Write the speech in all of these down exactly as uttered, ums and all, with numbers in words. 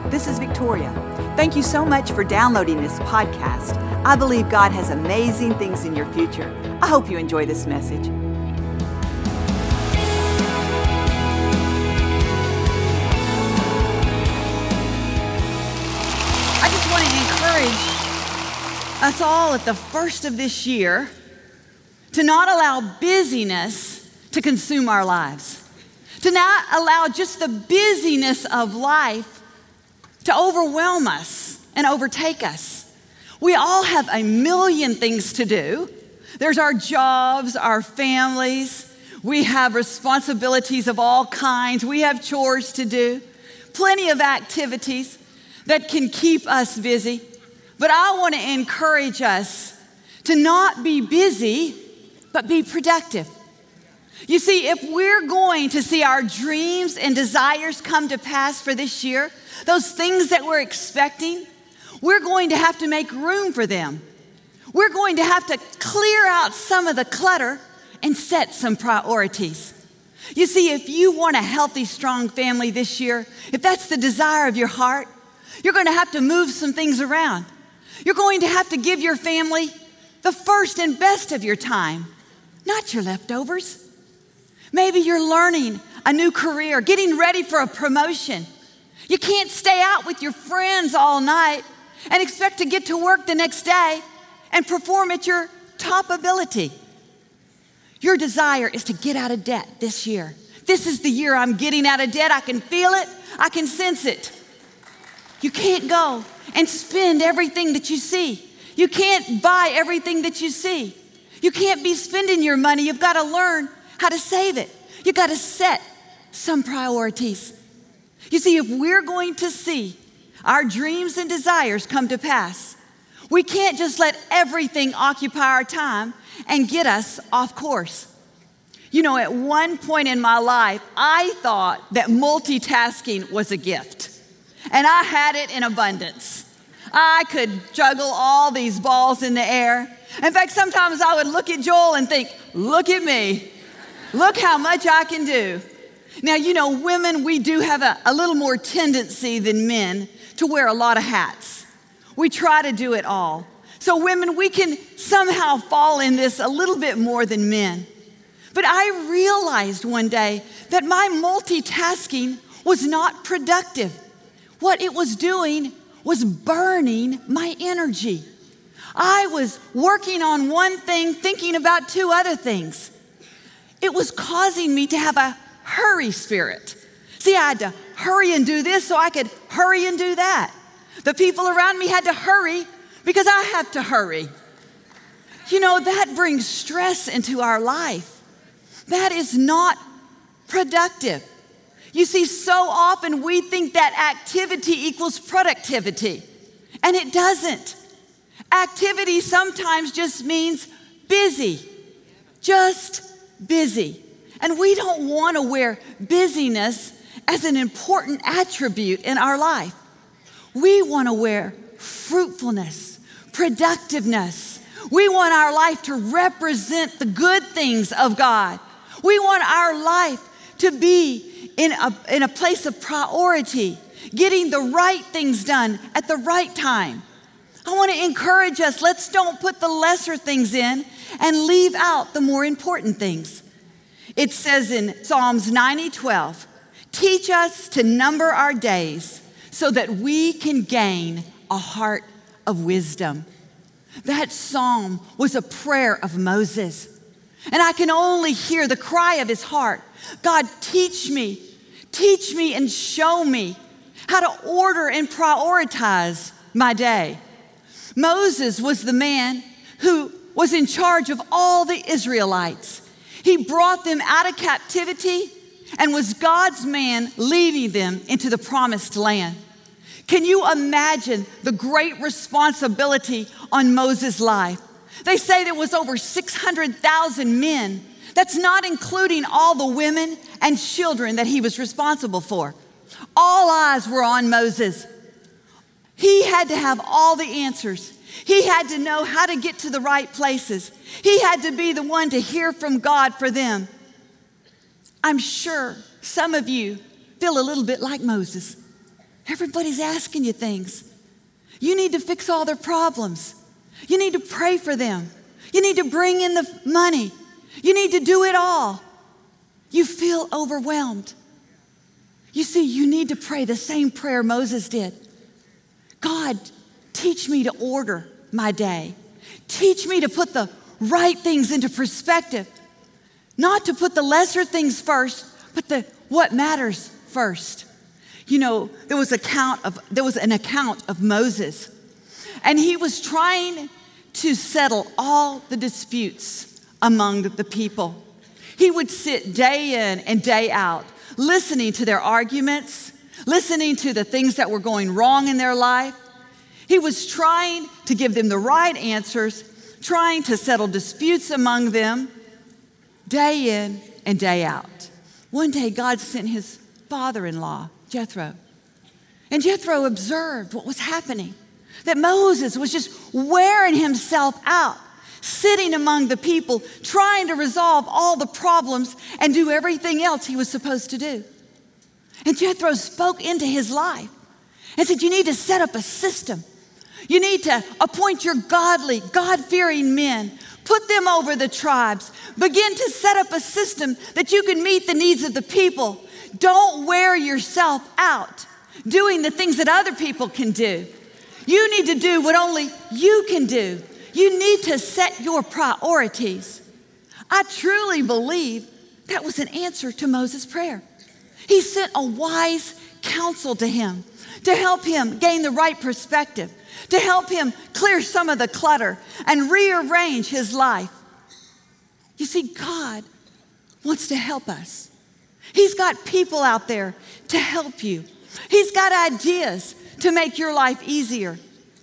This is Victoria. Thank you so much for downloading this podcast. I believe God has amazing things in your future. I hope you enjoy this message. I just want to encourage us all at the first of this year to not allow busyness to consume our lives. To not allow just the busyness of life to overwhelm us and overtake us. We all have a million things to do. There's our jobs, our families. We have responsibilities of all kinds. We have chores to do. Plenty of activities that can keep us busy. But I want to encourage us to not be busy, but be productive. You see, if we're going to see our dreams and desires come to pass for this year, those things that we're expecting, we're going to have to make room for them. We're going to have to clear out some of the clutter and set some priorities. You see, if you want a healthy, strong family this year, if that's the desire of your heart, you're going to have to move some things around. You're going to have to give your family the first and best of your time, not your leftovers. Maybe you're learning a new career, getting ready for a promotion. You can't stay out with your friends all night and expect to get to work the next day and perform at your top ability. Your desire is to get out of debt this year. This is the year I'm getting out of debt. I can feel it. I can sense it. You can't go and spend everything that you see. You can't buy everything that you see. You can't be spending your money. You've got to learn how to save it. You got to set some priorities. You see, if we're going to see our dreams and desires come to pass, we can't just let everything occupy our time and get us off course. You know, at one point in my life, I thought that multitasking was a gift, and I had it in abundance. I could juggle all these balls in the air. In fact, sometimes I would look at Joel and think, look at me. Look how much I can do. Now, you know, women, we do have a, a little more tendency than men to wear a lot of hats. We try to do it all. So women, we can somehow fall in this a little bit more than men. But I realized one day that my multitasking was not productive. What it was doing was burning my energy. I was working on one thing, thinking about two other things. It was causing me to have a hurry spirit. See, I had to hurry and do this so I could hurry and do that. The people around me had to hurry because I have to hurry. You know, that brings stress into our life. That is not productive. You see, so often we think that activity equals productivity, and it doesn't. Activity sometimes just means busy, just busy. And we don't want to wear busyness as an important attribute in our life. We want to wear fruitfulness, productiveness. We want our life to represent the good things of God. We want our life to be in a, in a place of priority, getting the right things done at the right time. I want to encourage us, let's don't put the lesser things in and leave out the more important things. It says in Psalms ninety twelve, teach us to number our days so that we can gain a heart of wisdom. That psalm was a prayer of Moses. And I can only hear the cry of his heart. God, teach me, teach me and show me how to order and prioritize my day. Moses was the man who was in charge of all the Israelites. He brought them out of captivity and was God's man leading them into the promised land. Can you imagine the great responsibility on Moses' life? They say there was over six hundred thousand men. That's not including all the women and children that he was responsible for. All eyes were on Moses. He had to have all the answers. He had to know how to get to the right places. He had to be the one to hear from God for them. I'm sure some of you feel a little bit like Moses. Everybody's asking you things. You need to fix all their problems. You need to pray for them. You need to bring in the money. You need to do it all. You feel overwhelmed. You see, you need to pray the same prayer Moses did. God, teach me to order my day. Teach me to put the right things into perspective. Not to put the lesser things first, but the what matters first. You know, there was, account of, there was an account of Moses, and he was trying to settle all the disputes among the people. He would sit day in and day out, listening to their arguments, listening to the things that were going wrong in their life. He was trying to give them the right answers, trying to settle disputes among them, day in and day out. One day, God sent his father-in-law, Jethro. And Jethro observed what was happening, that Moses was just wearing himself out, sitting among the people, trying to resolve all the problems and do everything else he was supposed to do. And Jethro spoke into his life and said, you need to set up a system. You need to appoint your godly, God-fearing men, put them over the tribes, begin to set up a system that you can meet the needs of the people. Don't wear yourself out doing the things that other people can do. You need to do what only you can do. You need to set your priorities. I truly believe that was an answer to Moses' prayer. He sent a wise counsel to him to help him gain the right perspective, to help him clear some of the clutter and rearrange his life. You see, God wants to help us. He's got people out there to help you. He's got ideas to make your life easier.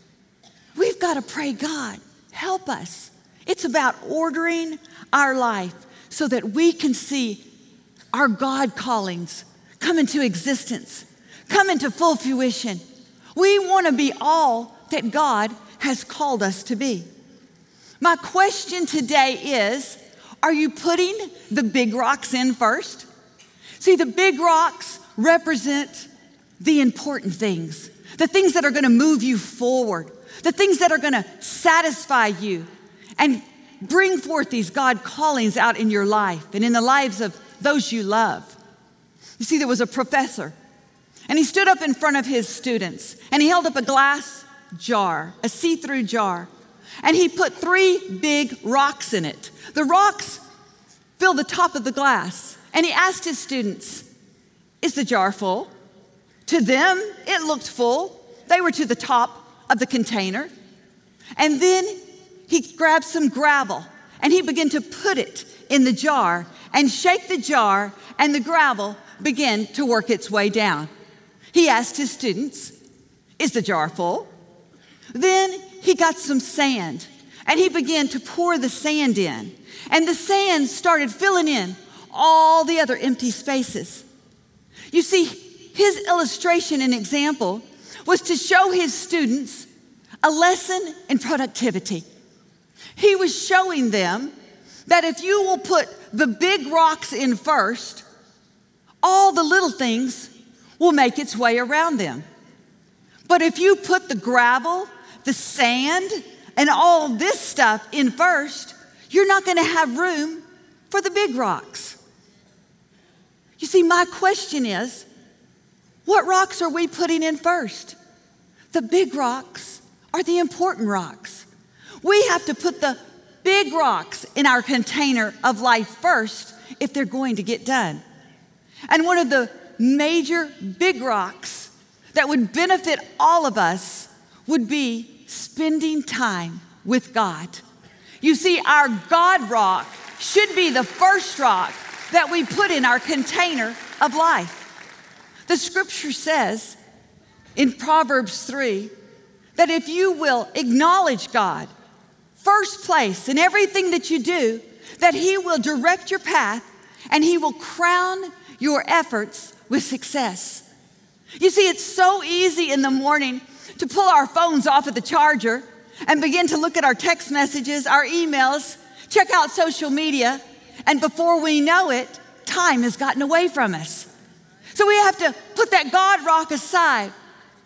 We've got to pray, God, help us. It's about ordering our life so that we can see our God callings come into existence, come into full fruition. We want to be all that God has called us to be. My question today is, are you putting the big rocks in first? See, the big rocks represent the important things, the things that are going to move you forward, the things that are going to satisfy you and bring forth these God callings out in your life and in the lives of those you love. You see, there was a professor, and he stood up in front of his students, and he held up a glass jar, a see-through jar, and he put three big rocks in it. The rocks filled the top of the glass, and he asked his students, is the jar full? To them, it looked full. They were to the top of the container. And then he grabbed some gravel, and he began to put it in the jar and shake the jar, and the gravel began to work its way down. He asked his students, is the jar full? Then he got some sand, and he began to pour the sand in, and the sand started filling in all the other empty spaces. You see, his illustration and example was to show his students a lesson in productivity. He was showing them that if you will put the big rocks in first, all the little things will make its way around them. But if you put the gravel, the sand, and all this stuff in first, you're not going to have room for the big rocks. You see, my question is, what rocks are we putting in first? The big rocks are the important rocks. We have to put the big rocks in our container of life first if they're going to get done. And one of the major big rocks that would benefit all of us would be spending time with God. You see, our God rock should be the first rock that we put in our container of life. The scripture says in Proverbs three that if you will acknowledge God first place in everything that you do, that he will direct your path and he will crown your efforts with success. You see, it's so easy in the morning to pull our phones off of the charger and begin to look at our text messages, our emails, check out social media, and before we know it, time has gotten away from us. So we have to put that God rock aside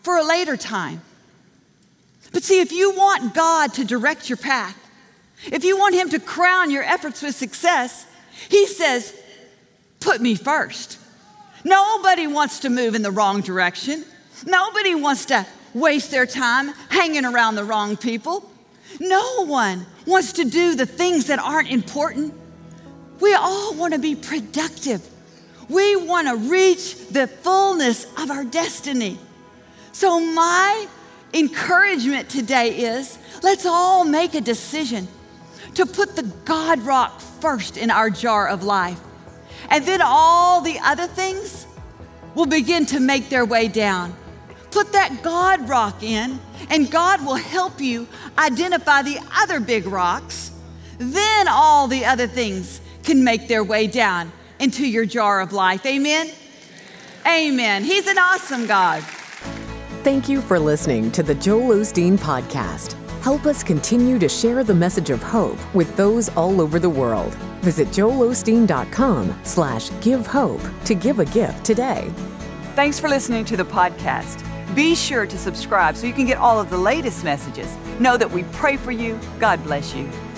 for a later time. But see, if you want God to direct your path, if you want him to crown your efforts with success, he says, put me first. Nobody wants to move in the wrong direction. Nobody wants to waste their time hanging around the wrong people. No one wants to do the things that aren't important. We all want to be productive. We want to reach the fullness of our destiny. So my encouragement today is, let's all make a decision to put the God rock first in our jar of life. And then all the other things will begin to make their way down. Put that God rock in, and God will help you identify the other big rocks. Then all the other things can make their way down into your jar of life. Amen? Amen. He's an awesome God. Thank you for listening to the Joel Osteen Podcast. Help us continue to share the message of hope with those all over the world. Visit joelosteen.com slash give hope to give a gift today. Thanks for listening to the podcast. Be sure to subscribe so you can get all of the latest messages. Know that we pray for you. God bless you.